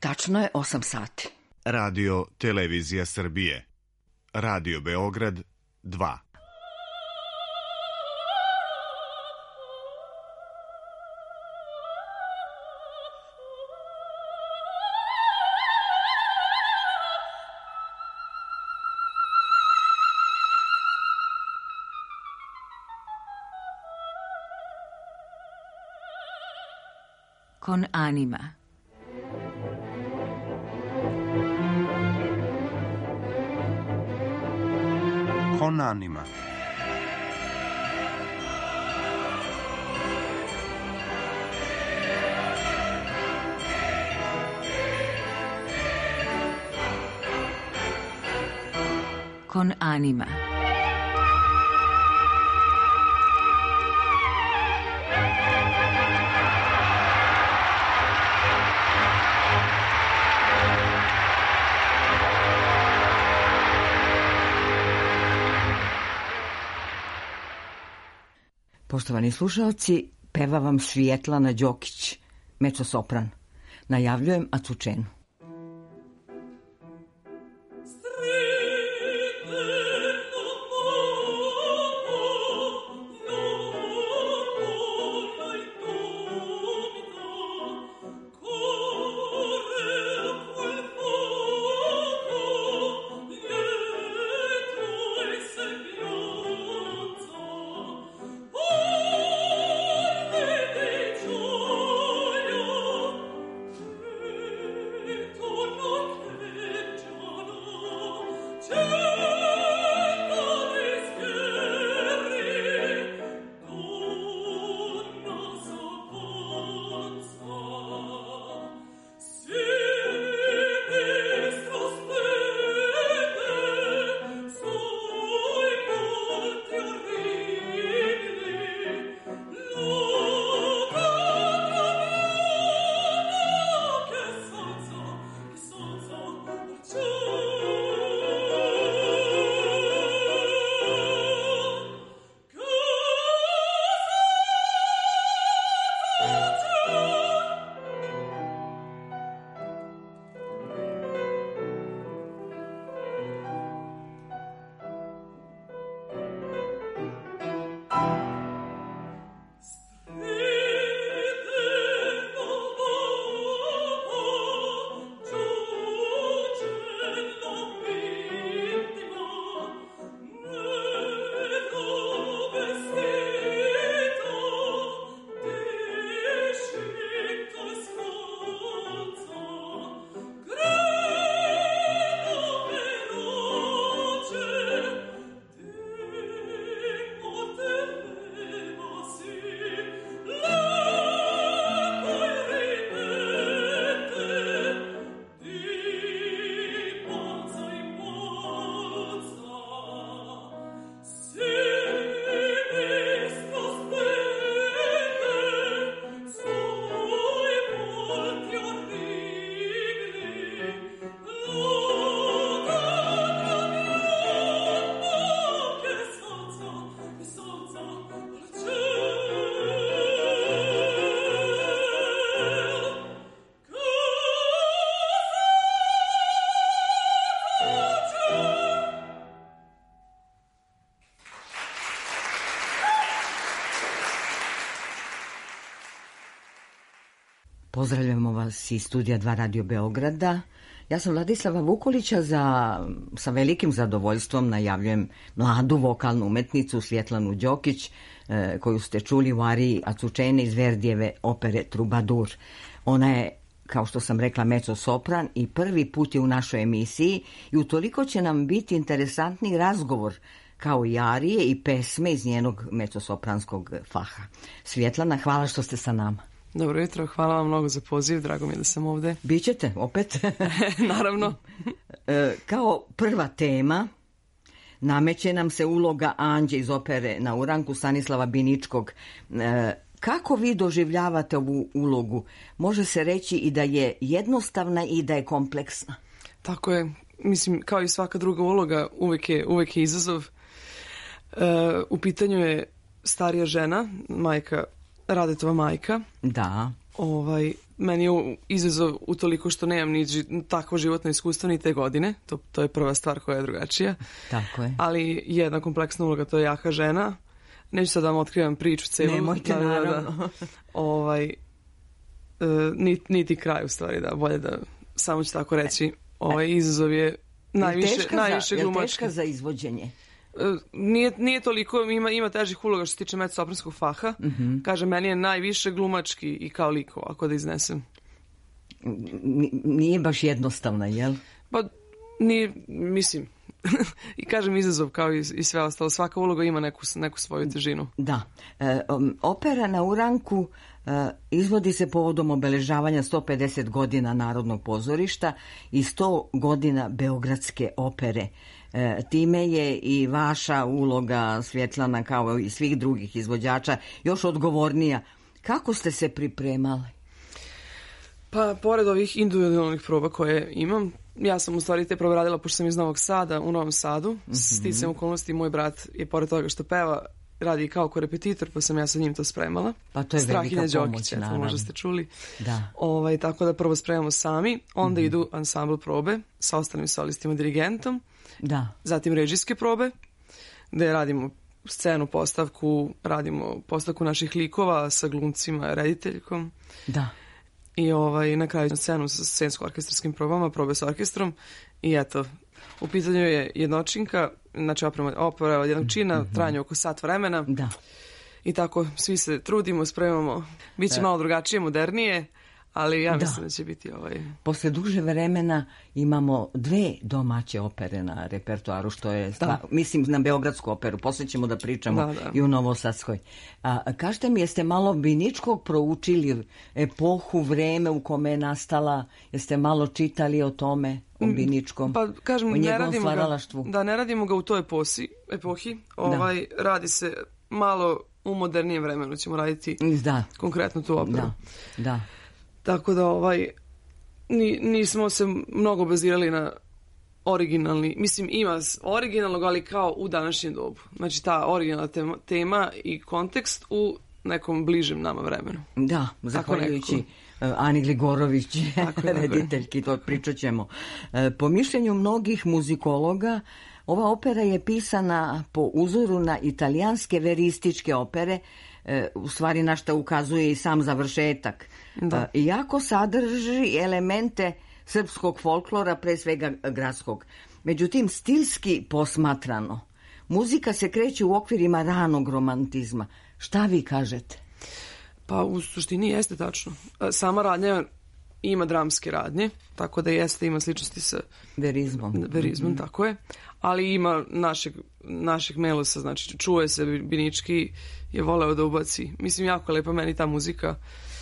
Tačno je 8 sati. Radio Televizija Srbije. Radio Beograd 2. Con anima. Con anima. Con anima. Poštovani slušalci, peva vam Svjetlana Đokić, mezzo-sopran. Najavljujem Acučenu. Pozdravljamo vas iz studija 2 Radio Beograda. Ja sam Vladislava Vukolića, sa velikim zadovoljstvom najavljujem mladu vokalnu umetnicu Svjetlanu Đokić, koju ste čuli u ariji Acučene iz Verdijeve opere Trubadur. Ona je, kao što sam rekla, mezzo-sopran i prvi put je u našoj emisiji i utoliko će nam biti interesantni razgovor kao i arije i pesme iz njenog mezzo-sopranskog faha. Svjetlana, hvala što ste sa nama. Dobro jutro, hvala vam mnogo za poziv, drago mi je da sam ovde. Bićete opet? Naravno. Kao prva tema nameće nam se uloga Anđe iz opere Na uranku Stanislava Biničkog. Kako vi doživljavate ovu ulogu? Može se reći i da je jednostavna i da je kompleksna. Tako je. Mislim, kao i svaka druga uloga, uvek je izazov. U pitanju je starija žena, majka, Radetova majka. Da. Meni je izazov utoliko što nemam ni takvo životno iskustvo ni te godine. To je prva stvar koja je drugačija. Tako je. Ali jedna kompleksna uloga, to je jaka žena. Neću sad da vam otkrivam priču celu. Nemojte, naravno. Niti kraj u stvari, da, bolje da samo ću tako reći. Izazov je najviše glumački. Je teška za izvođenje? Nije toliko, ima težih uloga što se tiče medsopranskog faha. Kaže, meni je najviše glumački i kao likova, ako da iznesem. Nije baš jednostavna, jel? Pa, nije, mislim, i kažem izazov kao i sve ostalo. Svaka uloga ima neku svoju težinu. Da. Opera na Uranku izvodi se povodom obeležavanja 150 godina Narodnog pozorišta i 100 godina Beogradske opere. Time je i vaša uloga, Svjetlana, kao i svih drugih izvođača, još odgovornija. Kako ste se pripremali? Pa, pored ovih individualnih proba koje imam, ja sam u stvari te probe radila, pošto sam iz Novog Sada, u Novom Sadu. Sticajem okolnosti, moj brat je pored toga što peva, radi kao korepetitor, pa sam ja sa njim to spremala. Pa to je velika pomoć, naravno. Možda ste čuli. Da. Tako da prvo spremamo sami, onda idu ansambl probe sa ostalim solistima, dirigentom. Da. Zatim režijske probe, gde radimo scenu, postavku, radimo postavku naših likova sa glumcima, rediteljkom. Da. I na kraju scenu sa scensko-orkestarskim probama, probe sa orkestrom. I eto, u pitanju je jednočinka, znači opera od jednog čina, trajanje oko sat vremena. Da. I tako svi se trudimo, spremamo. Biće malo drugačije, modernije, ali ja mislim da će biti Posle duže vremena imamo 2 domaće opere na repertoaru, što je, mislim, na Beogradsku operu. Posle ćemo da pričamo i u Novosadskoj. Kažete mi, jeste malo Biničkog proučili, epohu, vreme u kome je nastala, jeste malo čitali o tome, o Biničkom, pa, kažem, o njegovom stvaralaštvu? Ne radimo ga u toj epohi. Radi se malo u modernijem vremenu, ćemo raditi konkretno tu operu. Da. Tako da nismo se mnogo bazirali na originalni, mislim ima originalnog, ali kao u današnjem dobu. Znači ta originalna tema i kontekst u nekom bližem nama vremenu. Da, zahvaljujući Ani Gligorović, rediteljki, to pričat ćemo. Po mišljenju mnogih muzikologa, ova opera je pisana po uzoru na italijanske verističke opere, u stvari na što ukazuje i sam završetak. Iako sadrži elemente srpskog folklora, pre svega gradskog. Međutim, stilski posmatrano, muzika se kreće u okvirima ranog romantizma. Šta vi kažete? Pa u suštini jeste tačno. Sama radnja ima dramske radnje, tako da ima sličnosti sa verizmom, tako je. Ali ima našeg melosa, znači čuje se, Binički je voleo da ubaci. Mislim, jako je lepa meni ta muzika,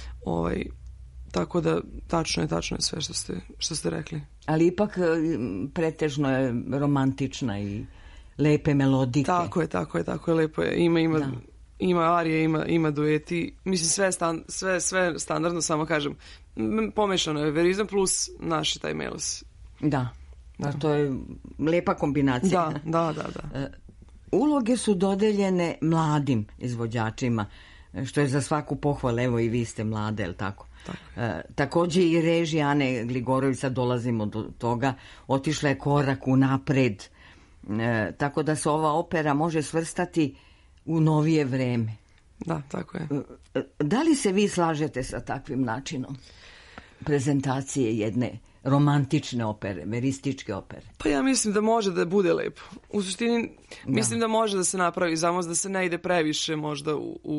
tako da tačno je sve što ste rekli. Ali ipak pretežno je romantična i lepe melodike. Tako je, lepo je. Ima arije, ima dueti. Mislim, sve standardno, samo kažem. Pomešano je verizam plus naš taj melos. Da. To je lepa kombinacija. Da. Uloge su dodeljene mladim izvođačima, što je za svaku pohvalu. Evo i vi ste mlade, jel tako? Također i režija Ane Gligorović, sad dolazimo do toga, otišla je korak unapred, tako da se ova opera može svrstati u novije vreme. Da, tako je. Da li se vi slažete sa takvim načinom prezentacije jedne romantične opere, verističke opere? Pa ja mislim da može da bude lepo. U suštini mislim da može da se napravi, samo da se ne ide previše možda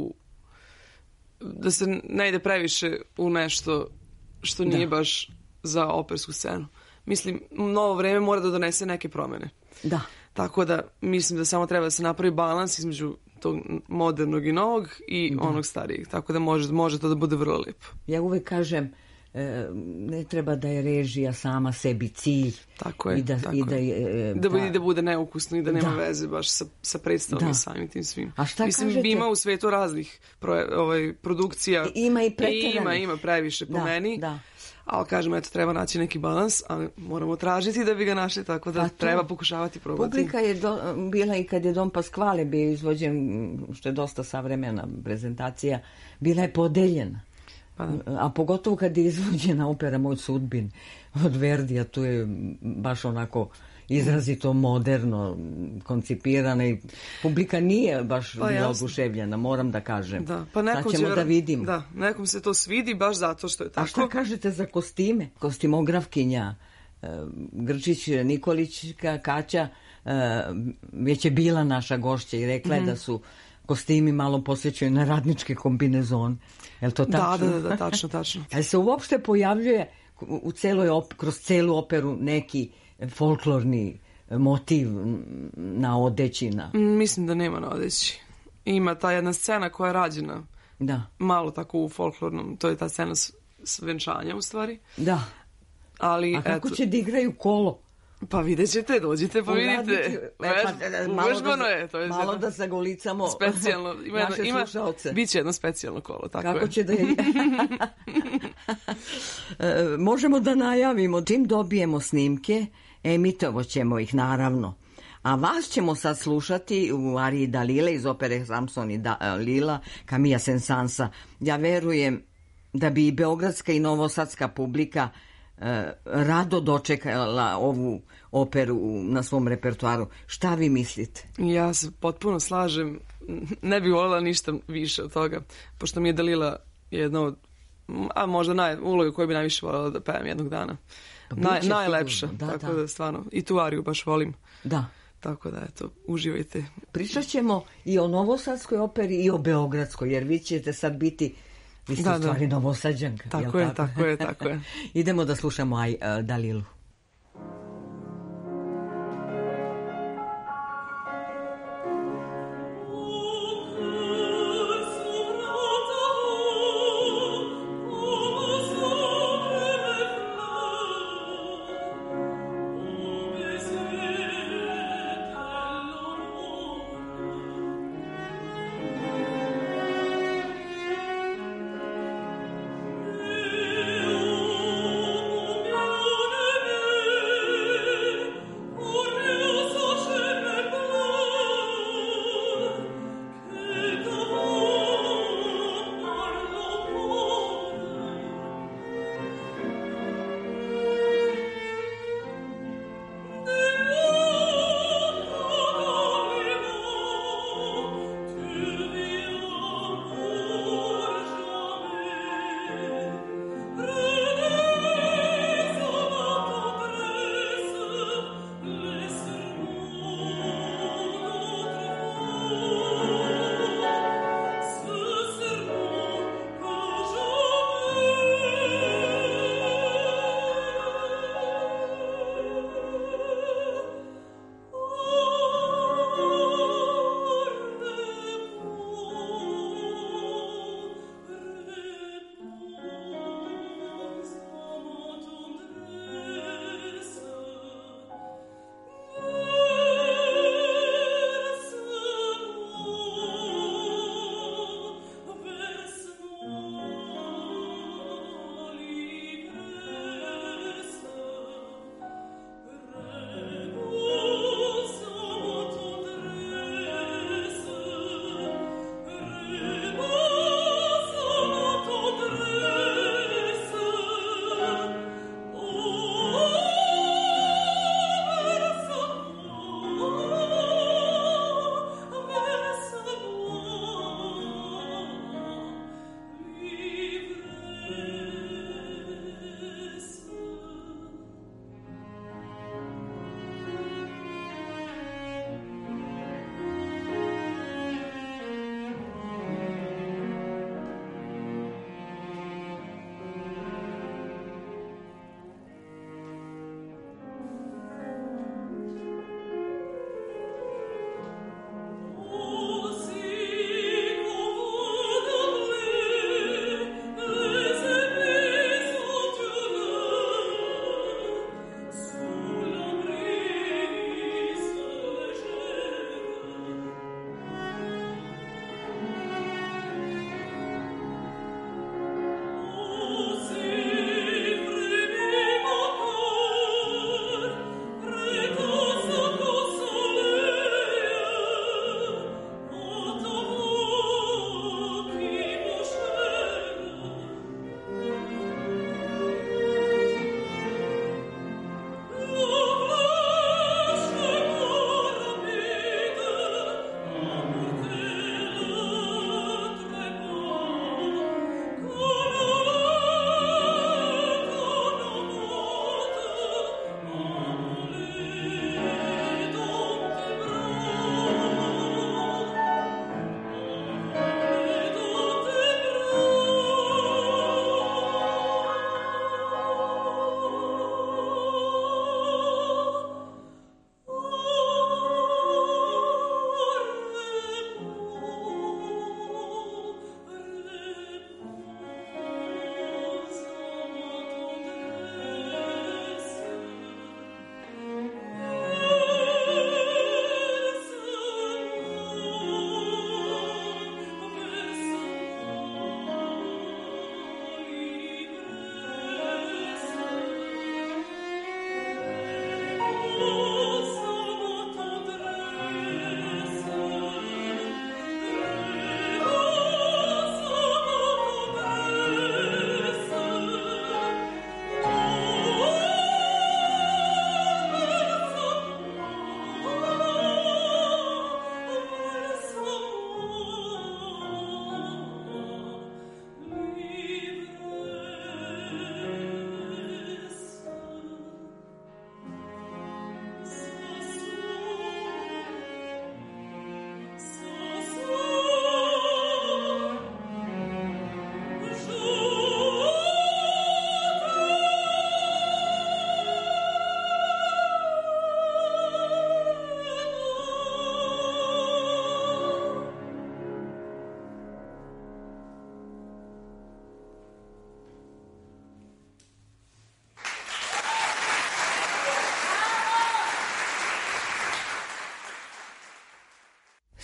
da se ne ide previše u nešto što nije baš za opersku scenu. Mislim, novo vreme mora da donese neke promjene. Da. Tako da mislim da samo treba da se napravi balans između tog modernog i novog i onog starijeg. Tako da može to da bude vrlo lepo. Ja uvek kažem, ne treba da je režija sama sebi cilj. Tako je. Da bude neukusno i da nema veze baš sa predstavom i samim tim svim. A šta mislim, kažete? Ima u svetu raznih produkcija. Ima i pretjeranih. Ima previše po meni. Da. Ali kažem, eto, treba naći neki balans, ali moramo tražiti da bi ga našli, tako da treba pokušavati probati. Publika je bila i kad je Don Pasquale bio izvođen, što je dosta savremena prezentacija, bila je podeljena. Pa da. A pogotovo kad je izvođena opera Moj sudbin od Verdija, tu je baš onako izrazito moderno koncipirana i publika nije baš bila oduševljena, moram da kažem. Da, pa sad ćemo da vidimo. Da, nekom se to svidi baš zato što je tako. A šta kažete za kostime? Kostimografkinja Grčić Nikolićka Kaća već je bila naša gošća i rekla je da su kostimi malo posvećuju na radničke kombinezone. Je li to tačno? Da, tačno. Ali se uopšte pojavljuje kroz celu operu neki folklorni motiv na odeći? Mislim da nema na odeći. Ima ta jedna scena koja je rađena malo tako u folklornom, to je ta scena s venčanja u stvari. Da. Ali, a kako će da igraju kolo? Pa vidjet ćete, dođite pa vidite. Uvežbano je. To je malo da zagolicamo specijalno, naše slušalce. Biće jedno specijalno kolo, tako kako je. Će da je... Možemo da najavimo, čim dobijemo snimke, emitovat ćemo ih naravno. A vas ćemo sad slušati u ariji Dalile iz opere Samson i Dalila, Camilla Saint-Sansa. Ja verujem da bi i beogradska i novosadska publika rado dočekala ovu operu na svom repertoaru. Šta vi mislite? Ja se potpuno slažem. Ne bih voljela ništa više od toga, pošto mi je Dalila jedna od, a možda uloga koju bi najviše voljela da pevam jednog dana. Najlepša. Tako da stvarno, i tu ariju baš volim. Da. Tako da, eto, uživajte. Pričat ćemo i o novosadskoj operi i o beogradskoj, jer vi ćete sad biti, vi ste u stvari novosađanka. Tako je. Idemo da slušamo Dalilu. Oh,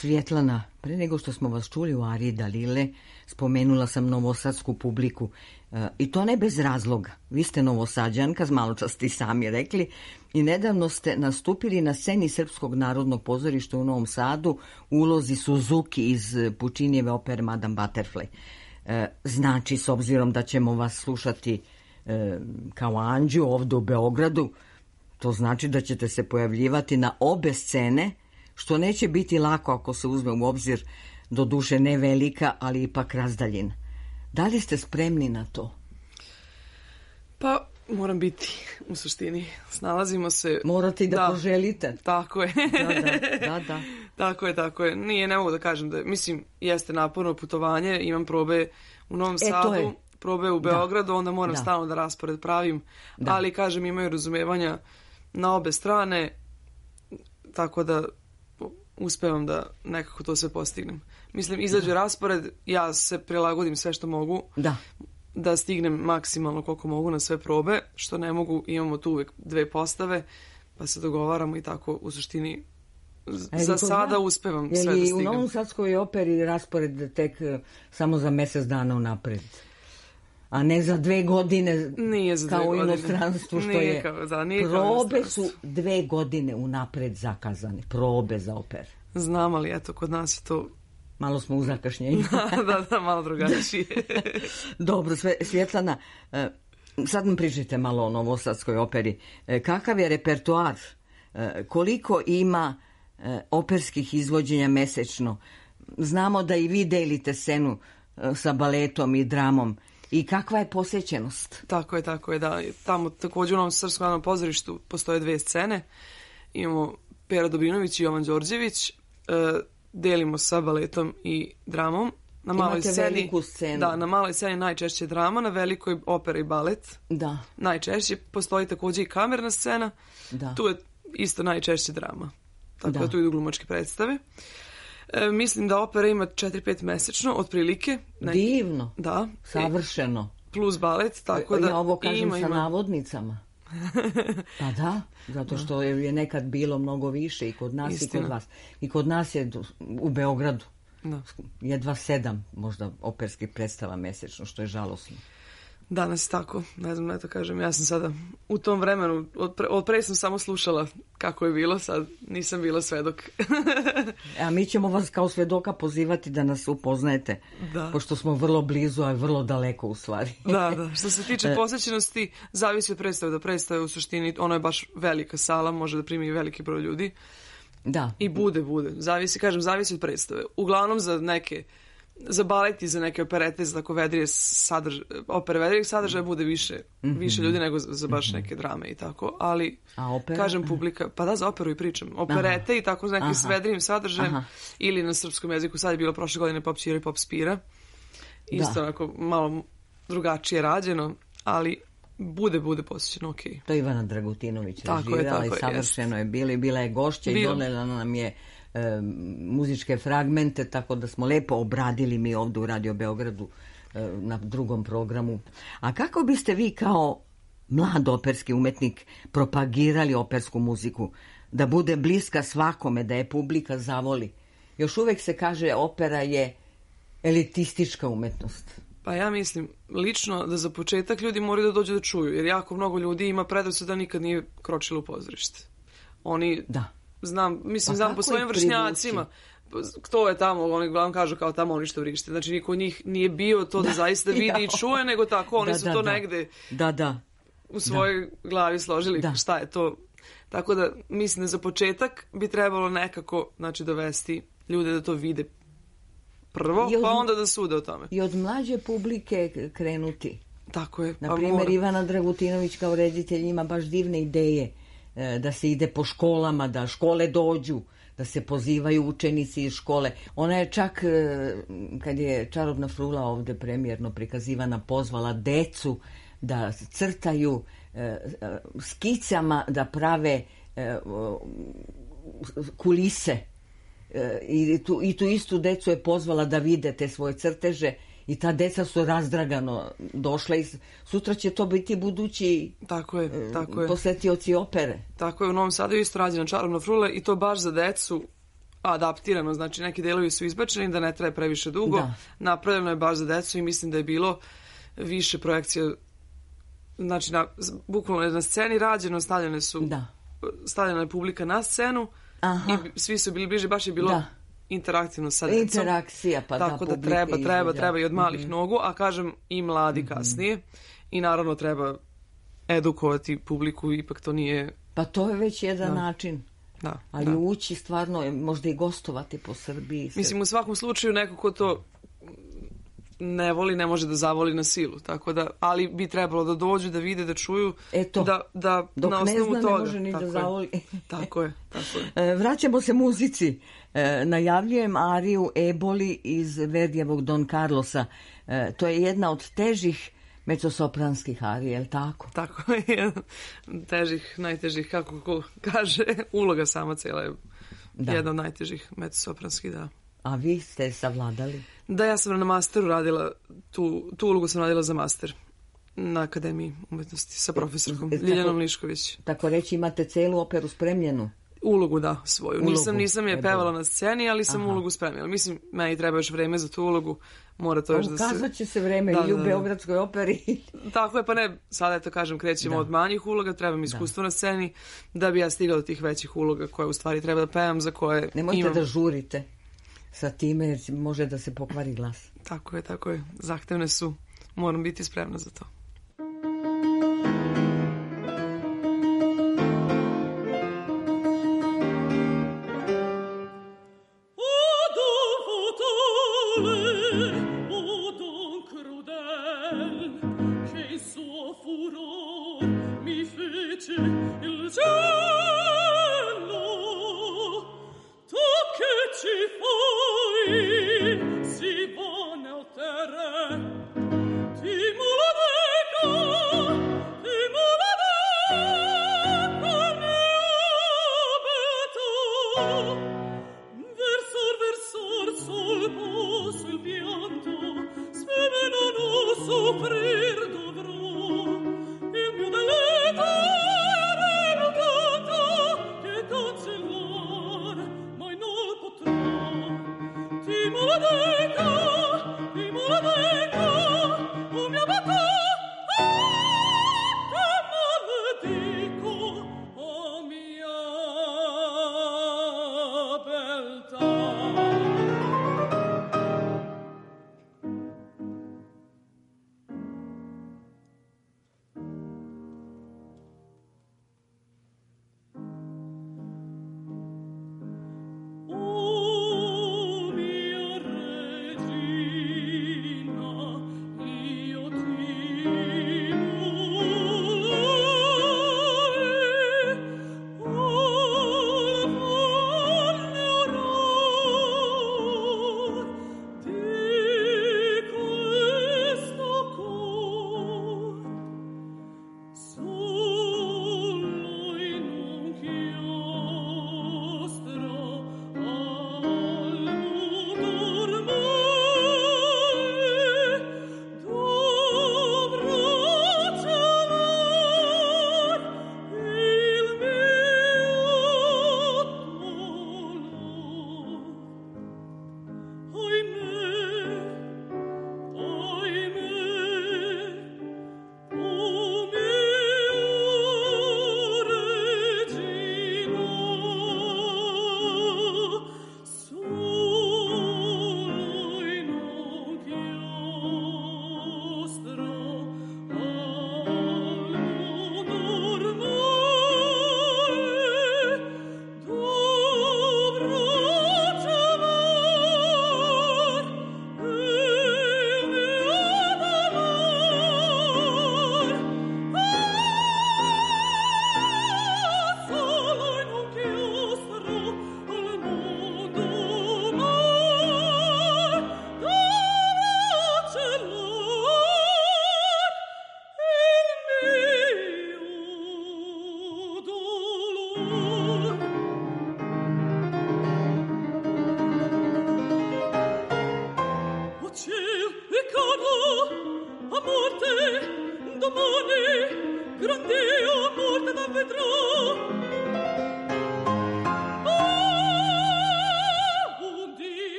Svjetlana, pre nego što smo vas čuli u Ariji Dalile, spomenula sam novosadsku publiku i to ne bez razloga. Vi ste Novosađanka, maločas ste sami rekli, i nedavno ste nastupili na sceni Srpskog narodnog pozorišta u Novom Sadu u ulozi Suzuki iz Pučinijeve opere Madame Butterfly. Znači, s obzirom da ćemo vas slušati kao Anđu ovdje u Beogradu, to znači da ćete se pojavljivati na obe scene, što neće biti lako ako se uzme u obzir, do duše ne velika, ali ipak razdaljina. Da li ste spremni na to? Pa, moram biti, u suštini. Snalazimo se... Morate i da poželite. Tako je. Da. Tako je. Ne mogu da kažem da... Mislim, jeste naporno putovanje, imam probe u Novom Sadu, probe u Beogradu, onda moram stalno da raspored pravim, ali, kažem, imaju razumevanja na obe strane, tako da uspevam da nekako to sve postignem. Mislim, izađe raspored, ja se prilagodim sve što mogu, da stignem maksimalno koliko mogu na sve probe, što ne mogu, imamo tu uvek 2 postave, pa se dogovaramo i tako u suštini za sada uspevam sve da stignem. U Novom Sadskoj operi raspored tek samo za mjesec dana unapred? A ne za 2 godine, nije za 2 kao u godine. Inostranstvu, što je... Probe su 2 godine unapred zakazane, probe za oper. Znam, ali eto, kod nas je to... Malo smo u zakašnjenju. da, malo drugačije. Dobro, Svjetlana, sad nam pričajte malo o Novosadskoj operi. Kakav je repertoar? Koliko ima operskih izvođenja mesečno? Znamo da i vi delite scenu sa baletom i dramom. I kakva je posjećenost? Tako je, da. Tamo također u Novom Srpskom narodnom pozorištu postoje 2 scene. Imamo Pera Dobrinović i Jovan Đorđević. Delimo sa baletom i dramom. Na maloj sceni, veliku scenu. Da, na maloj sceni najčešće drama, na velikoj opera i balet. Da. Najčešće postoji također i kamerna scena. Da. Tu je isto najčešće drama. Tako da tu idu glumačke predstave. Mislim da opera ima 4-5 mesečno, otprilike. Divno. Da. Savršeno. Plus balet, tako da... Ja ovo kažem sa navodnicama. Pa da, zato što je nekad bilo mnogo više i kod nas i kod vas. I kod nas je u Beogradu jedva 7 možda operskih predstava mjesečno, što je žalosno. Danas tako, ne znam, to kažem, ja sam sada u tom vremenu, od pre sam samo slušala kako je bilo, sad nisam bila svedok. A mi ćemo vas kao svedoka pozivati da nas upoznajete, pošto smo vrlo blizu, a vrlo daleko u stvari. Da. Što se tiče posvećenosti, zavisi od predstave do predstave, u suštini ono je baš velika sala, može da primi veliki broj ljudi. Da. I bude. Zavisi od predstave. Uglavnom za balet i za neke operete, za tako opere vedrijeg sadržaja bude više ljudi nego za baš neke drame i tako, ali kažem publika, pa da, za operu i pričam, operete i tako neki s vedrijim sadržajem ili na srpskom jeziku, sad je bilo prošle godine Pop Ćira i Pop Spira, isto onako malo drugačije rađeno, ali bude posjećeno, okej. To je Ivana Dragutinović režirala i savršeno je bilo i bila je gošća i donela nam je muzičke fragmente, tako da smo lepo obradili mi ovdje u Radio Beogradu na drugom programu. A kako biste vi kao mlad operski umetnik propagirali opersku muziku, da bude bliska svakome, da je publika zavoli? Još uvek se kaže opera je elitistička umetnost. Pa ja mislim lično da za početak ljudi moraju da dođu da čuju, jer jako mnogo ljudi ima predrasud da nikad nije kročilo u pozorište. Oni... Da. Znam po svojim vršnjacima, kto je tamo, oni uglavnom kažu kao tamo oni što vrište. Znači, niko od njih nije bio to da zaista vidi i čuje, nego tako, oni su to negde u svojoj glavi složili šta je to. Tako da, mislim da za početak bi trebalo nekako, dovesti ljude da to vide prvo, pa onda da sude o tome. I od mlađe publike krenuti. Tako je. Na primjer, Ivana Dragutinović kao reditelj ima baš divne ideje, da se ide po školama, da škole dođu, da se pozivaju učenici iz škole. Ona je čak, kad je Čarobna frula ovdje premijerno prikazivana, pozvala decu da crtaju skicama, da prave kulise. I tu istu decu je pozvala da vide te svoje crteže. I ta deca su razdragano došla i sutra će to biti budući posjetioci opere. Tako je, u Novom Sadu je isto rađena Čarobna frula i to baš za decu, adaptirano, znači neki delovi su izbačeni da ne traje previše dugo, napravljeno je baš za decu i mislim da je bilo više projekcija, znači bukvalno je na sceni rađeno, stavljena je publika na scenu i svi su bili bliže, baš je bilo interaktivno sa decom. Interakcija, pa tako da treba i od malih nogu, a kažem i mladi kasnije i naravno treba edukovati publiku, ipak to nije... Pa to je već jedan način. Da, ali ući stvarno, možda i gostovati po Srbiji. Mislim, u svakom slučaju neko ko to ne voli, ne može da zavoli na silu, tako da, ali bi trebalo da dođu, da vide, da čuju, da dok na osnovu ne zna, toga. Ne može ni da zavoli. Tako je. Vraćamo se muzici. Najavljujem ariju Eboli iz Verdijevog Don Carlosa. To je jedna od težih mezzosopranskih arija, je li tako? Tako je, najtežih, kako ko kaže, uloga sama cijela je jedna od najtežih mezzosopranskih, da. A vi ste savladali? Da, ja sam na masteru radila, tu ulogu sam radila za master na Akademiji umetnosti sa profesorkom Ljiljanom Lišković. Tako reći, imate celu operu spremljenu? Ulogu, da, svoju. Nisam je pevala na sceni, ali sam ulogu spremila. Mislim, meni treba još vreme za tu ulogu. Mora to još da se... Ukazat će se vreme i u Beogradskoj operi. Tako je, pa ne, sada to kažem, krećemo od manjih uloga, treba mi iskustvo na sceni, da bi ja stigla do tih većih uloga koje u stvari treba da pevam, za koje nemojte da žurite sa time, jer može da se pokvari glas. Tako je. Zahtevne su. Moram biti spremna za to.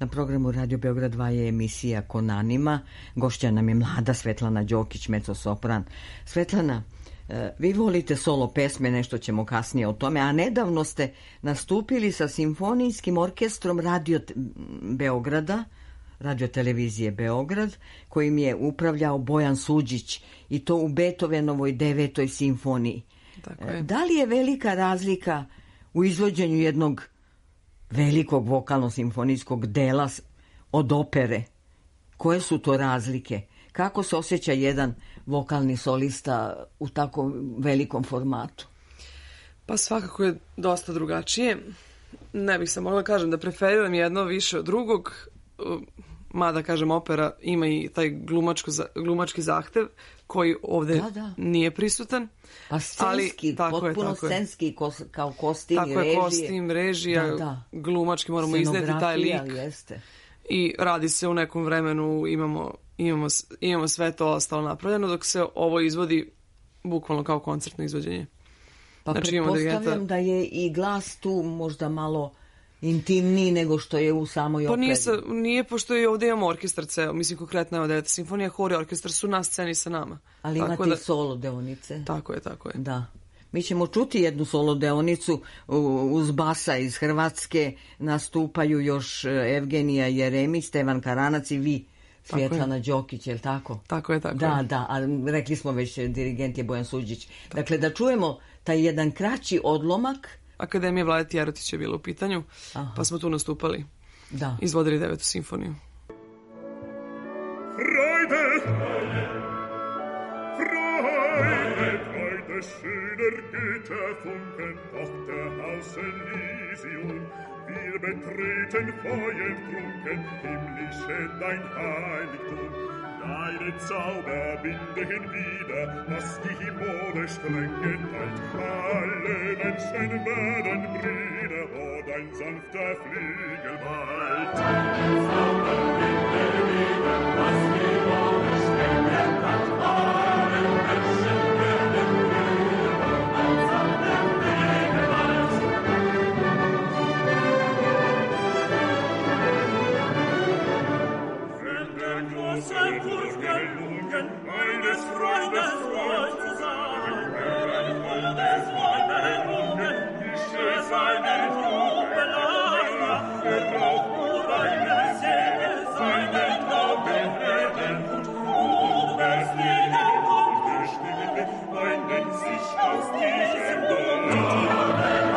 Na programu Radio Beograd 2 je emisija Konanima. Gošća nam je mlada Svetlana Đokić, mezzosopran. Svetlana, vi volite solo pesme, nešto ćemo kasnije o tome, a nedavno ste nastupili sa simfonijskim orkestrom Radio Beograda, Radio televizije Beograd, kojim je upravljao Bojan Suđić, i to u Beethovenovoj 9. simfoniji. Da li je velika razlika u izvođenju jednog velikog vokalno-simfonijskog dela od opere? Koje su to razlike? Kako se osjeća jedan vokalni solista u tako velikom formatu? Pa svakako je dosta drugačije. Ne bih se mogla kažem da preferiram jedno više od drugog, mada kažem opera ima i taj glumački zahtev koji ovde nije prisutan. Pa scenski, potpuno scenski, kao kostim i režije. Tako je, kostim, režija, glumački moramo izneti taj lik. I radi se u nekom vremenu, imamo sve to ostalo napravljeno, dok se ovo izvodi bukvalno kao koncertno izvođenje. Pa znači, pretpostavljam da je i glas tu možda malo intimniji nego što je u samoj operi. Pa nije, pošto i ovdje imamo orkestar ceo, mislim konkretno evo 9. simfonija, hor i orkestar su na sceni sa nama. Ali imate i solo deonice. Tako je. Da. Mi ćemo čuti jednu solo deonicu uz basa iz Hrvatske, nastupaju još Evgenija Jeremić, Stevan Karanac i vi, Svetlana Đokić, je li tako? Tako je. Da, a rekli smo već, dirigent je Bojan Suđić. Dakle, da čujemo taj jedan kraći odlomak. Akademija Vladeta Jerotić je bila u pitanju, pa smo tu nastupali. Da. Izvodili 9. simfoniju. Freude, schöner Götterfunken, Tochter Haus Elysium. Wir betreten feuertrunken, himmlische dein Heiligtum. Deine Zauber binden wieder, was die Mode streng geteilt. Alle Menschen werden Brüder, wo dein sanfter Flügel weilt. Deine Zauber binden wieder, was die Mode streng geteilt. Alle Menschen werden Brüder, wo dein sanfter Flügel weilt. Wenn der große Wurf gelungen, meines Freundes Freund zu sein, des Freundes ische seine Jubelei, verbraucht nur eine Seele, seine Glauben werden, und du wirst ihnen Stimme, meinen sich aus diesem Tod.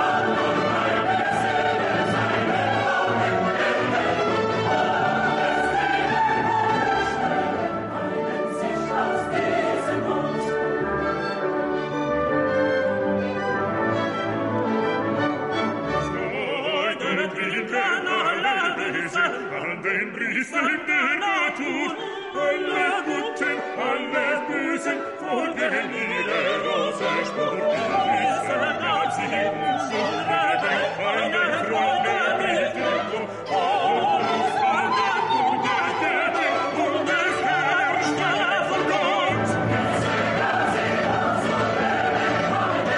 Den Priester der Natur, alle Guten, alle Bösen, vor dem ihre Rose Spur, wissen, dass sie uns und Rede, keine Freunde mit dem Gott, und alle Gute Gebe, und es herrscht der von Gott. Wissen, dass sie uns und Rede, keine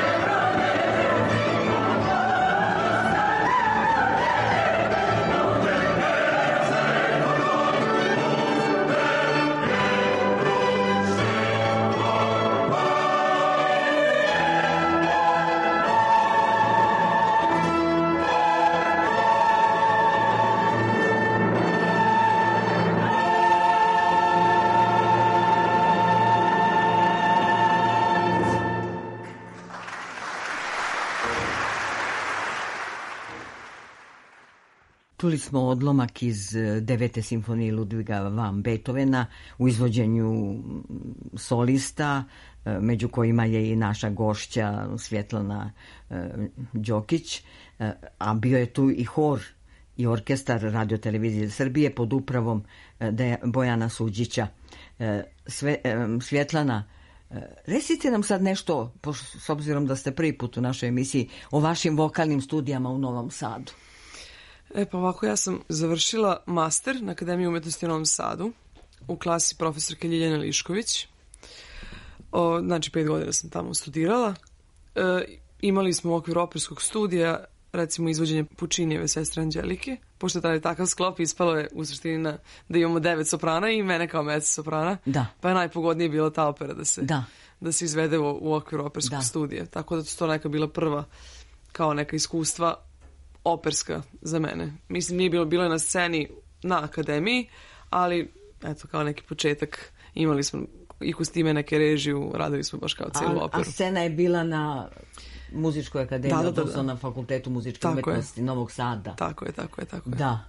Čuli smo odlomak iz 9. simfonije Ludviga van Beethovena u izvođenju solista, među kojima je i naša gošća Svetlana Đokić, a bio je tu i hor i orkestar Radio televizije Srbije pod upravom Bojana Suđića. Svetlana, recite nam sad nešto, s obzirom da ste prvi put u našoj emisiji, o vašim vokalnim studijama u Novom Sadu. Pa ovako, ja sam završila master na Akademiji umetnosti u Novom Sadu u klasi profesorke Ljiljane Lišković. Znači, 5 godina sam tamo studirala. Imali smo u okviru operskog studija, recimo, izvođenje Pučinijeve Sestre Anđelike, pošto je taj takav sklop, ispalo je u suštini da imamo 9 soprana i mene kao mezzo soprana. Da. Pa je najpogodnije bila ta opera da se izvede u okviru operskog Da. studija. Tako da to neka bila prva kao neka iskustva operska za mene. Mislim, nije bilo je na sceni na akademiji, ali eto, kao neki početak imali smo i kostime, neke režiju, radili smo baš kao cijelu operu. A scena je bila na muzičkoj akademiji, Da. odnosno na Fakultetu muzičke umetnosti Novog Sada. Tako je. Da.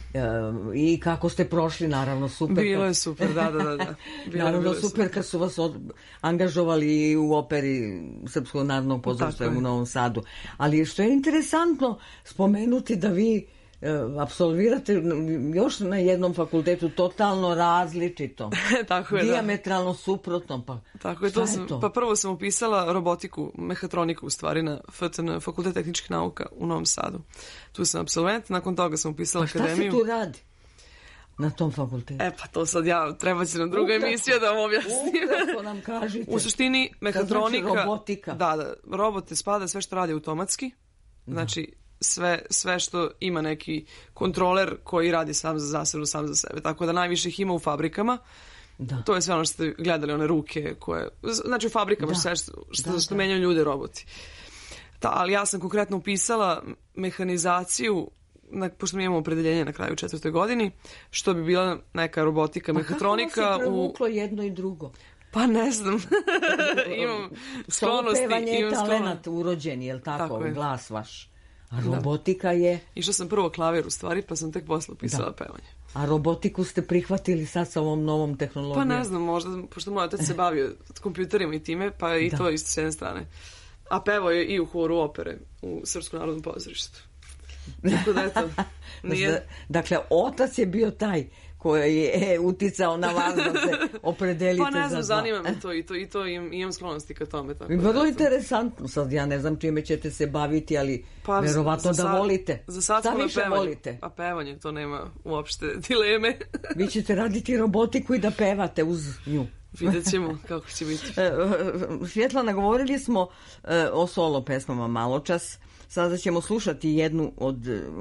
I kako ste prošli, naravno, super. Bilo je super, da. Naravno, super kad su vas angažovali u operi Srpskog narodnog pozorišta u Novom Sadu. Ali što je interesantno spomenuti da vi apsolvirate još na jednom fakultetu totalno različito. Tako je, dijametralno suprotno. Pa tako je, pa prvo sam upisala robotiku, mehatroniku u stvari na FTN, Fakultet tehničkih nauka u Novom Sadu. Tu sam apsolvent, nakon toga sam upisala akademiju. A šta se tu radi na tom fakultetu? Pa to sad treba će nam druga emisija da vam objasnim. Ukratko nam kažite. U suštini mehatronika, znači robotika. Da, robote spada sve što radi automatski. Znači sve što ima neki kontroler koji radi sam za sebe. Tako da najviše ih ima u fabrikama. Da. To je sve ono što ste gledali, one ruke koje... Znači u fabrikama što menjaju ljude roboti. Ali ja sam konkretno upisala mehanizaciju, pošto mi imamo opredeljenje na kraju 4. godini, što bi bila neka robotika, mehatronika. Kako vas je prevuklo jedno i drugo? Pa ne znam. Imam sklonosti. Pevanje je talenat urođen, je li tako? Glas vaš. A robotika je... Išla sam prvo klavir u stvari, pa sam tek posle upisala pevanje. A robotiku ste prihvatili sad sa ovom novom tehnologijom? Pa ne znam, možda, pošto moj otac se bavio kompjuterima i time, pa i to isto s jedne strane. A pevao je i u horu opere u Srpskom narodnom pozorištu. Tako da eto, nije... Dakle, otac je bio taj koji je uticao na vas da se opredelite za... Pa ne znam, zanima me to i imam sklonosti ka tome. Tako vrlo interesantno, sad ja ne znam čime ćete se baviti, ali verovatno da volite. Za sad smo na pevanje. Volite? A pevanje, to nema uopšte dileme. Vi ćete raditi robotiku i da pevate uz nju. Vidjet ćemo kako će biti. Svjetlana, govorili smo o solo pesmama maločas. Sada ćemo slušati jednu od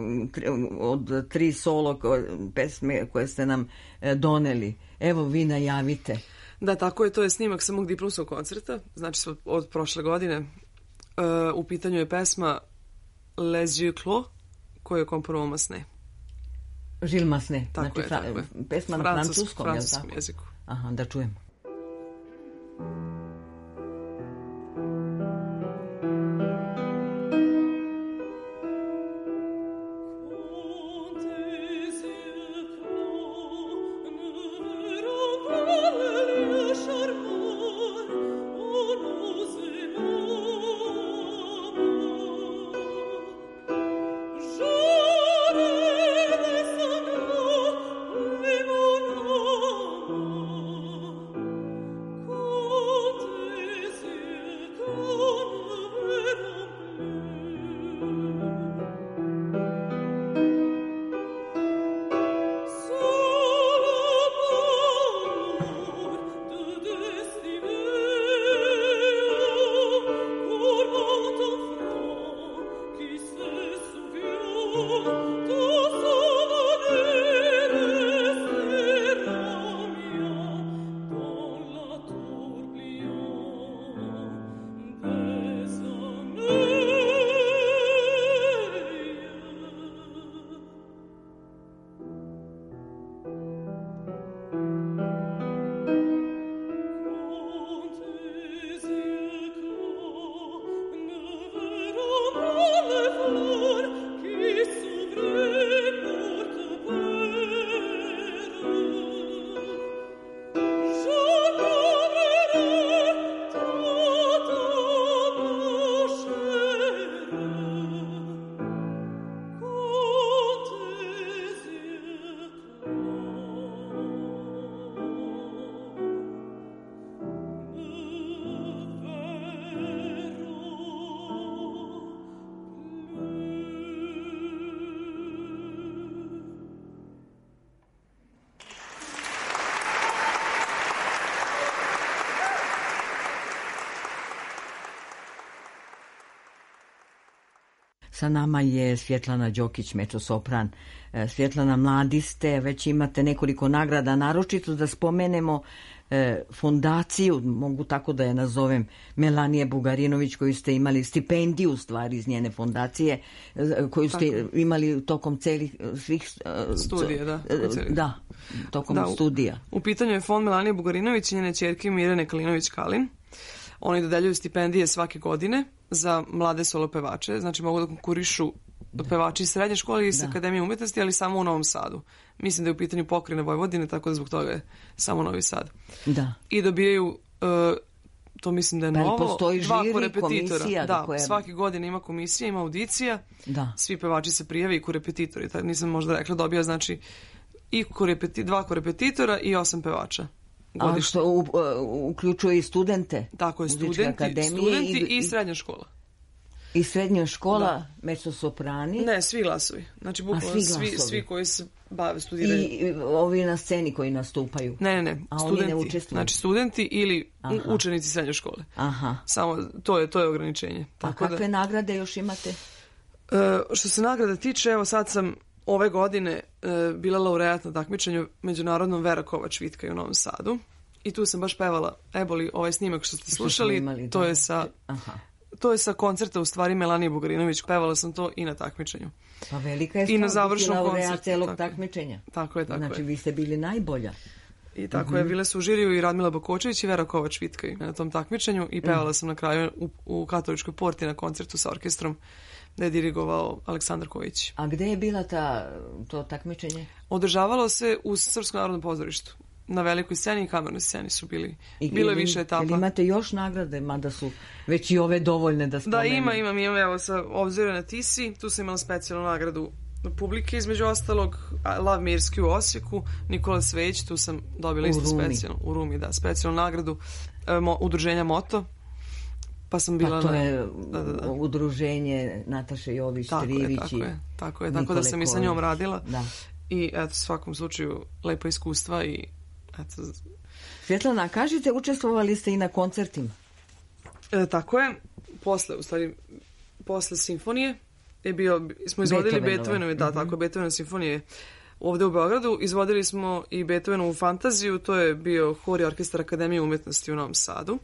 3 solo pesme koje ste nam doneli. Evo, vi najavite. Da, tako je, to je snimak samog diplomskog koncerta, znači od prošle godine. U pitanju je pesma Les Yeux Clos, koju je komponovao Massenet. Gilles Massenet. Tako znači, je. Pesma na francuskom jeziku. Aha, da čujemo. Qui s'ouvre Sa nama je Svjetlana Đokić, mezzosopran. Svjetlana, mladi ste, već imate nekoliko nagrada, naročito da spomenemo fondaciju, mogu tako da je nazovem, Melanije Bugarinović, koju ste imali stipendiju u stvari iz njene fondacije, koju ste imali tokom svih studija, tokom studija. U pitanju je fond Melanije Bugarinović i njene ćerke Mirjane Kalinović-Kalin. Oni dodeljuju stipendije svake godine za mlade solo pevače, znači mogu da konkurišu pevači iz srednje škole i iz Akademije umetnosti, ali samo u Novom Sadu. Mislim da je u pitanju pokrajine Vojvodine, tako da zbog toga je samo Novi Sad. Da. I dobijaju, to mislim da je novo, postoji žiri, komisija. Da, svake godine ima komisija, ima audicija, svi pevači se prijave i korepetitori. Nisam možda rekla, dobija znači i dva korepetitora i 8 pevača. A što uključuje i studente? Tako je, studenti i srednja škola. I srednja škola, mezzosoprani? Ne, svi glasovi. Znači, bukvalno svi koji se bave, studiraju. I ovi na sceni koji nastupaju? Ne, a studenti. Oni ne učestvuju? Znači, studenti ili učenici srednje škole. Aha. Samo, to je ograničenje. A kakve nagrade još imate? Što se nagrada tiče, evo sad sam ove godine bila laureat na takmičenju međunarodnom Vera Kovač Vitkaj u Novom Sadu. I tu sam baš pevala Eboli, ovaj snimak što ste slušali, to je sa koncerta u stvari Melanije Bugarinović. Pevala sam to i na takmičenju. Pa velika je stvar biti laureat celog takmičenja. Tako je. Znači vi ste bili najbolja. I tako je, bile su u žiriju i Radmila Bokočević i Vera Kovač Vitkaj na tom takmičenju i pevala sam na kraju u Katoličkoj porti na koncertu sa orkestrom da je dirigovao Aleksandar Kojić. A gde je bila to takmičenje? Održavalo se u Srpskom narodnom pozorištu. Na velikoj sceni i kamernoj sceni su bilo je više etapa. Ili imate još nagrade, mada su već i ove dovoljne da spomenem? Da, imam, evo, sa obzirom na Tisi, tu sam imala specijalnu nagradu publike, između ostalog, Lav Mirski u Osijeku, Nikola Sveć, tu sam dobila isto specijalnu, u Rumi, specijalnu nagradu udruženja Moto, pa sam bila to je udruženje Nataše Jović-Trivić. Tako da sam i sa njom radila. Da. I eto, svakom slučaju, lepo iskustva i eto. Svjetlana, kažite, učestvovali ste i na koncertima? Tako je. Posle simfonije smo izvodili Beethovenove, tako, Beethovenove simfonije ovde u Beogradu. Izvodili smo i Beethovenovu fantaziju, to je bio hor i orkestar Akademije umetnosti u Novom Sadu.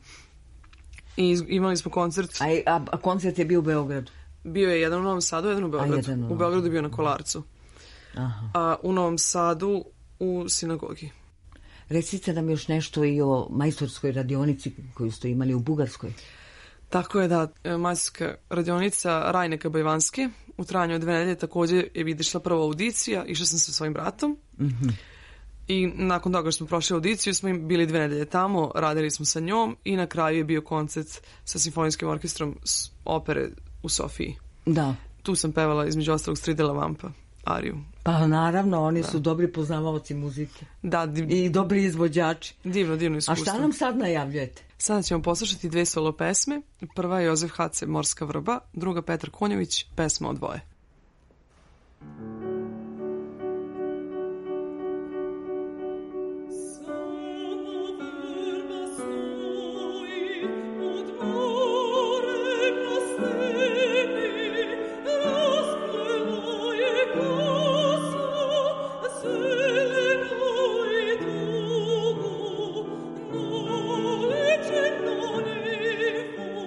I imali smo koncert. A koncert je bio u Beogradu? Bio je jedan u Novom Sadu, jedan u Beogradu. U Beogradu je bio na Kolarcu. Aha. A u Novom Sadu u sinagogi. Recite nam još nešto i o majstorskoj radionici koju ste imali u Bugarskoj. Tako je, da. Majstorska radionica Rajneka Bajvanske u trajanju od 2 nedelje također je išla prva audicija. Išla sam sa svojim bratom. Mm-hmm. I nakon toga što smo prošli audiciju smo bili 2 nedelje tamo, radili smo sa njom i na kraju je bio koncert sa simfonijskim orkestrom opere u Sofiji. Da. Tu sam pevala između ostalog Stridela Vampa ariju. Pa naravno, oni su dobri poznavaoci muzike. Da, i dobri izvođači. Divno iskustvo. A šta nam sad najavljujete? Sada ćemo poslušati 2 solo pesme. Prva je Jozef Hace, Morska vrba, druga Petar Konjović, Pesma o dvoje.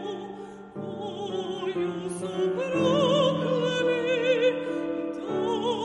Oh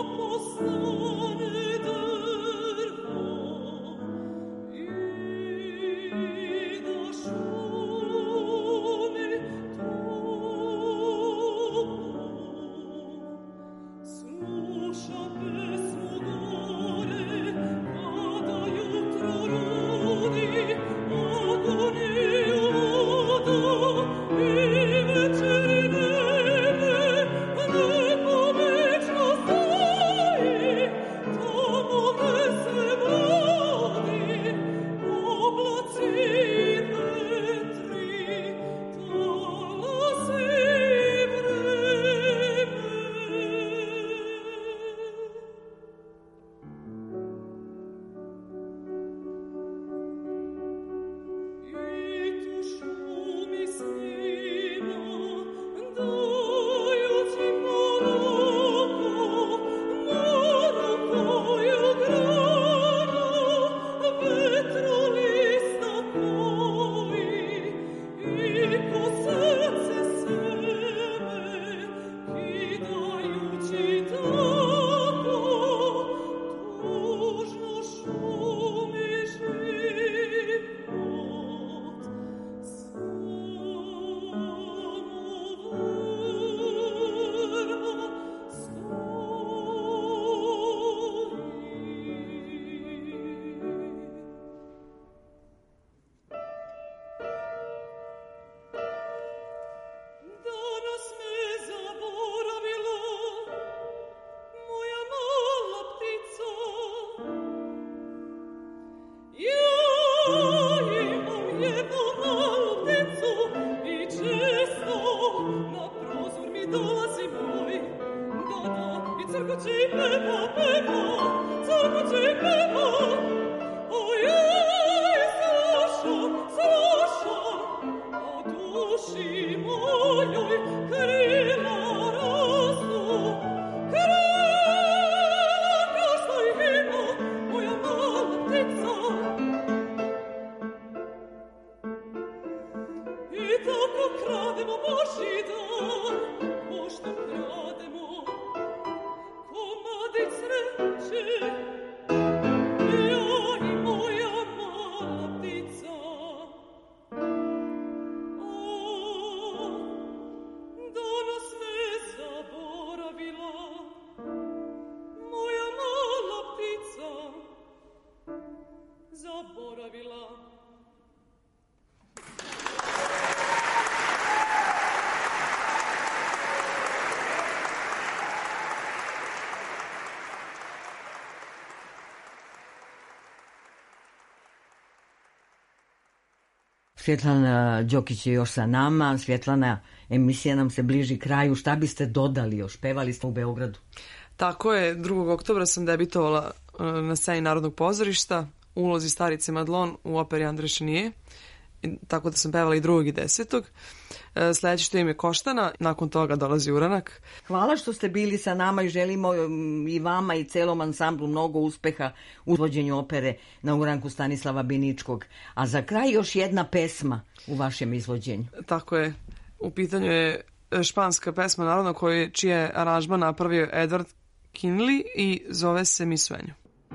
Svjetlana Đokić je još sa nama. Svjetlana, emisija nam se bliži kraju. Šta biste dodali još? Pevali ste u Beogradu. Tako je, 2. oktobra sam debitovala na sceni Narodnog pozorišta u ulozi starice Madlon u operi André Chenier. Tako da sam pevala i 2. i 10. Sljedeće što im je Koštana, nakon toga dolazi Uranak. Hvala što ste bili sa nama i želimo i vama i celom ansamblu mnogo uspeha u izvođenju opere na Uranku Stanislava Biničkog. A za kraj još jedna pesma u vašem izvođenju. Tako je. U pitanju je španska pesma narodna čiji je aranžman napravio Edward Kinley i zove se Mi sueño.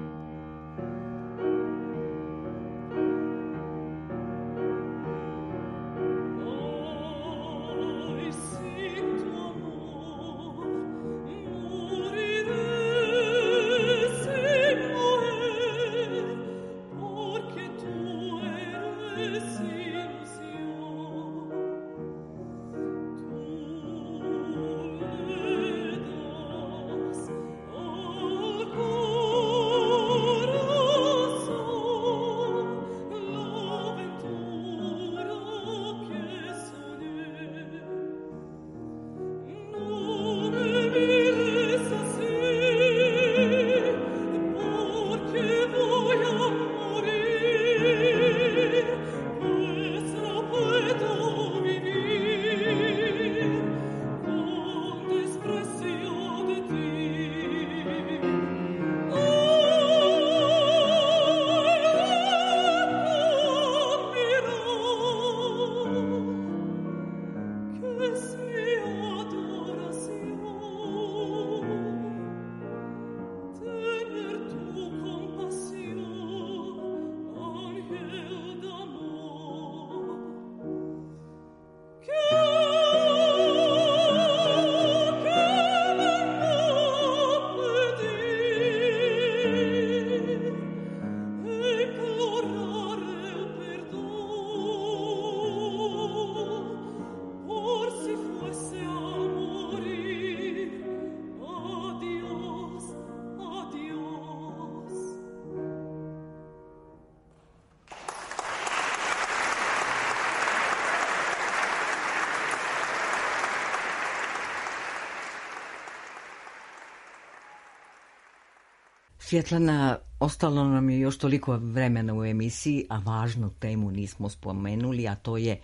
Svjetlana, ostalo nam je još toliko vremena u emisiji, a važnu temu nismo spomenuli, a to je,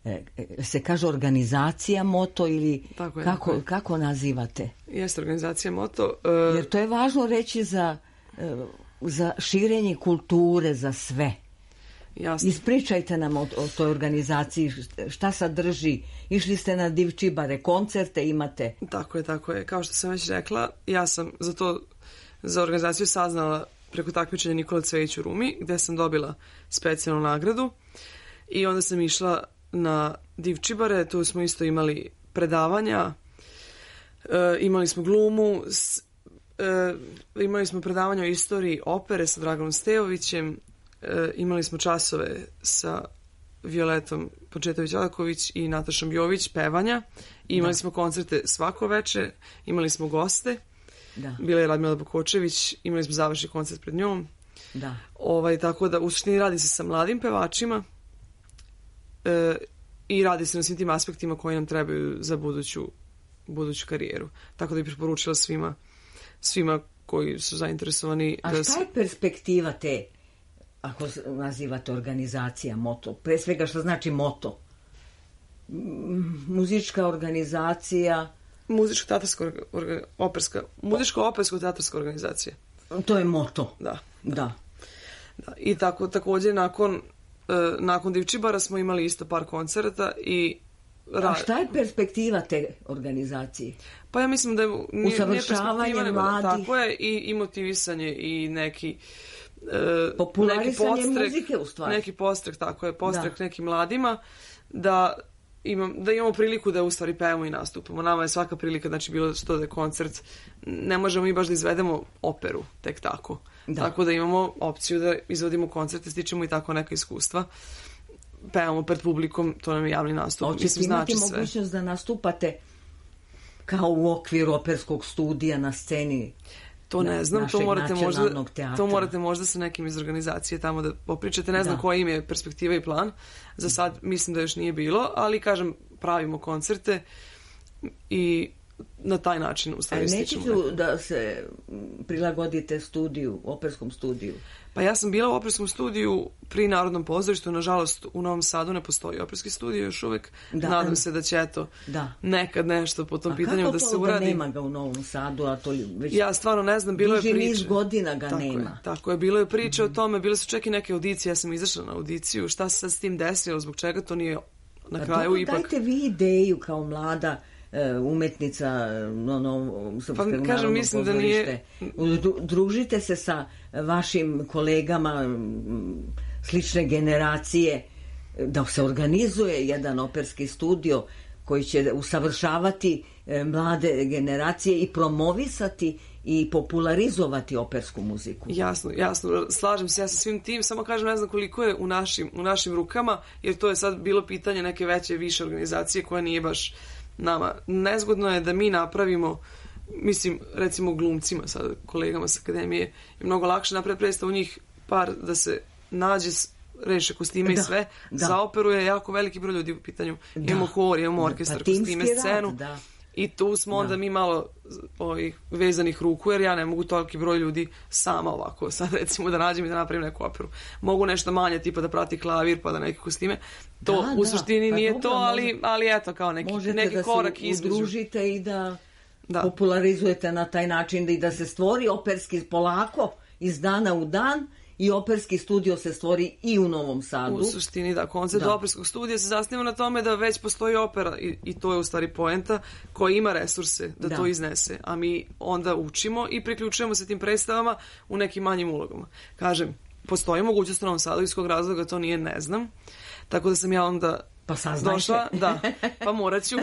se kaže organizacija moto ili kako nazivate? Jeste organizacija moto. Jer to je važno reći za širenje kulture, za sve. Jasno. Ispričajte nam o toj organizaciji, šta sadrži, išli ste na Divčibare, koncerte imate? Tako je. Kao što sam već rekla, ja sam za organizaciju saznala preko takmičenja Nikole Cvejić u Rumi, gde sam dobila specijalnu nagradu i onda sam išla na Divčibare, tu smo isto imali predavanja, imali smo glumu, imali smo predavanja o istoriji opere sa Draganom Stejovićem, imali smo časove sa Violetom Početović-Alaković i Natašom Jović, pevanja, i imali smo koncerte svako veče, imali smo goste. Da. Bila je Radmila Bukočević, imali smo završni koncert pred njom. Da. Tako da u suštini radi se sa mladim pevačima i radi se na svim tim aspektima koji nam trebaju za buduću buduću karijeru. Tako da bih preporučila svima koji su zainteresovani. A šta je perspektiva te, ako nazivate organizacija, moto? Pre svega što znači moto? Muzička organizacija... Muzičko-opersko-teatarska organizacija. To je moto. Da. I također nakon Divčibara smo imali isto par koncerta i... A šta je perspektiva te organizacije? Pa ja mislim da je usavršavanje mladih. Tako je, i motivisanje i neki popularisanje muzike u stvari. Neki podstrek, tako je, podstrek nekim mladima da imamo priliku da u stvari pevamo i nastupamo. Nama je svaka prilika, znači bilo što da je koncert, ne možemo mi baš da izvedemo operu tek tako. Tako da imamo opciju da izvodimo koncerte, stičemo i tako neka iskustva. Pevamo pred publikom, to nam je javni nastup. Hoćete imati mogućnost da nastupate kao u okviru operskog studija na sceni? To ne znam, to morate možda sa nekim iz organizacije tamo da popričate. Ne znam koja im je perspektiva i plan. Za sad mislim da još nije bilo, ali kažem, pravimo koncerte i na taj način u stvari stičemo. Nećete da se prilagodite operskom studiju? Pa ja sam bila u operskom studiju pri Narodnom pozorištu. Nažalost, u Novom Sadu ne postoji operski studio još uvek. Nadam se da će nekad nešto po tom pitanju da se uradi. A kako to da nema ga u Novom Sadu? Ja stvarno ne znam, bilo je priče. Niz godina ga nema. Tako je, bilo je priče o tome, bile su čak i neke audicije, ja sam izašla na audiciju, šta se sad s tim desilo, zbog čega to nije na kraju ipak... Dajte vi ideju kao mlada umetnica Srpskog narodnog pozorište. Družite se sa vašim kolegama slične generacije da se organizuje jedan operski studio koji će usavršavati mlade generacije i promovisati i popularizovati opersku muziku. Jasno, slažem se ja sa svim tim, samo kažem ne znam koliko je u našim rukama, jer to je sad bilo pitanje neke veće, više organizacije koja nije baš nama. Nezgodno je da mi napravimo, mislim, recimo glumcima, sad kolegama s akademije, je mnogo lakše napraviti predstavu njih par da se nađe, reše kostime i sve. Za operu je jako veliki broj ljudi u pitanju. Imamo hor, imamo orkestar, kostime, scenu. I tu smo onda mi malo vezanih ruku, jer ja ne mogu toliki broj ljudi sama ovako. Sad recimo da nađem i da napravim neku operu. Mogu nešto manje, tipa da prati klavir pa da neke kostime. To u suštini nije to, ali eto kao neki korak između. Možete da se udružite i da popularizujete na taj način i da se stvori operski polako iz dana u dan. I operski studio se stvori i u Novom Sadu. U suštini, koncept operskog studija se zasniva na tome da već postoji opera i to je u stvari poenta koja ima resurse da to iznese. A mi onda učimo i priključujemo se tim predstavama u nekim manjim ulogama. Kažem, postoji mogućnost u Novom Sadu, iz kog razloga to nije, ne znam. Tako da sam ja onda došla. Pa morat ću.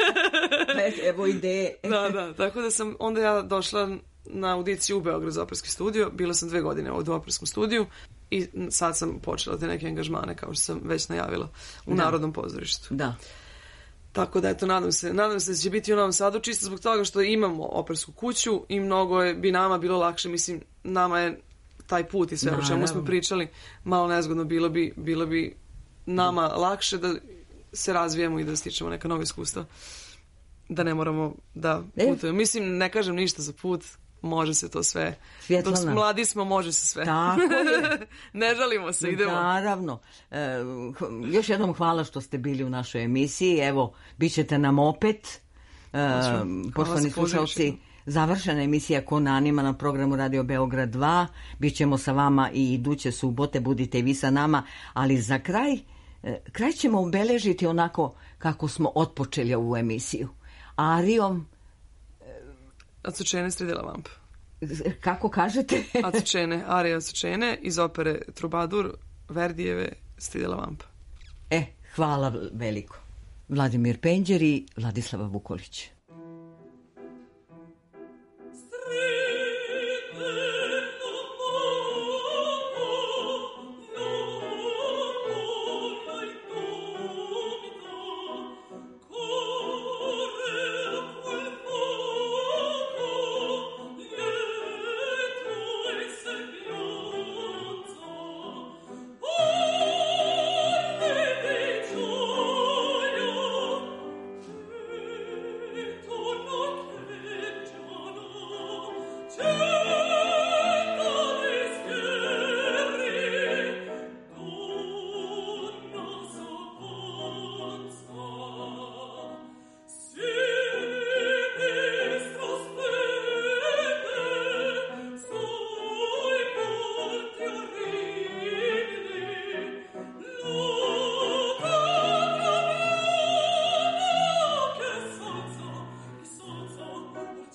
Evo ideje. Tako da sam onda ja došla na audiciju u Beograd za operski studio. Bila sam 2 godine ovdje u operskom studiju i sad sam počela te neke angažmane, kao što sam već najavila, u Narodnom pozorištu. Tako da, eto, nadam se da će biti u Novom Sadu, čisto zbog toga što imamo opersku kuću i mnogo bi nama bilo lakše, mislim, nama je taj put i sve o čemu smo pričali malo nezgodno, bilo bi nama lakše da se razvijemo i da stičemo neka nova iskustva, da ne moramo da putujemo. Mislim, ne kažem ništa za put, može se to sve. Svjetlana. Dok smo mladi smo, može se sve. Tako je. Ne žalimo se, idemo. Naravno. Još jednom hvala što ste bili u našoj emisiji. Evo, bit ćete nam opet. Poštovani slušalci, završena emisija Konanima na programu Radio Beograd 2. Bićemo sa vama i iduće subote, budite i vi sa nama. Ali za kraj ćemo obeležiti onako kako smo otpočeli ovu emisiju. Arijom Azucene Stridela Vampa. Kako kažete? Arija Azucene iz opere Trubadur Verdijeve Stridela Vampa. Hvala veliko. Vladimir Penđer i Vladislava Vukolić.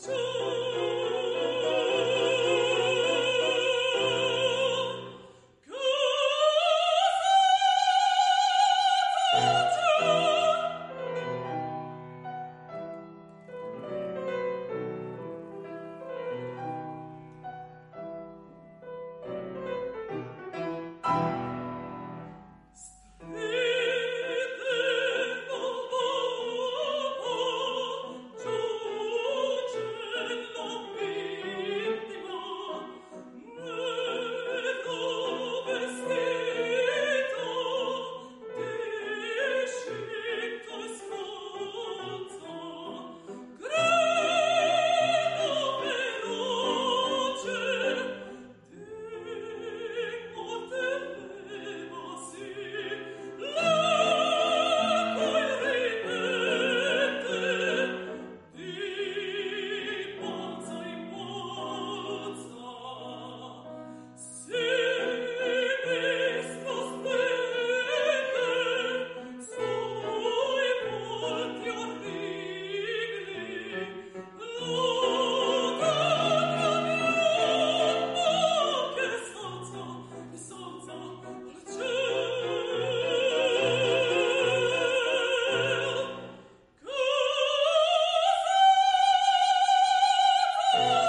Oh